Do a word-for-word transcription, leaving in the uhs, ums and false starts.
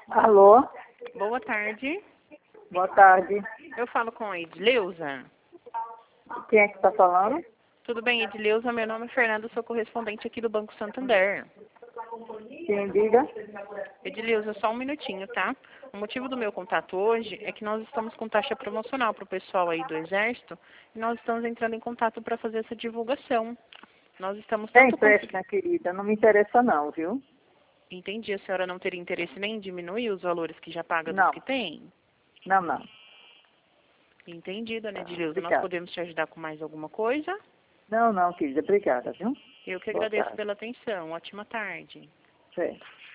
Alô? Boa tarde. Boa tarde. Eu falo com a Edileuza. Quem é que está falando? Tudo bem, Edileuza? Meu nome é Fernando, sou correspondente aqui do Banco Santander. Quem diga? Edileuza, só um minutinho, tá? O motivo do meu contato hoje é que nós estamos com taxa promocional para o pessoal aí do Exército e nós estamos entrando em contato para fazer essa divulgação. Nós estamos Tem tanto preço, conseguindo... minha querida. Não me interessa não, viu? Entendi, a senhora não teria interesse nem em diminuir os valores que já paga dos Não. que tem? Não, não. Entendi, dona Tá, Edileuza. Nós obrigada. podemos te ajudar com mais alguma coisa? Não, não, querida. Obrigada, viu? Eu que Boa agradeço tarde. pela atenção. Ótima tarde. Certo.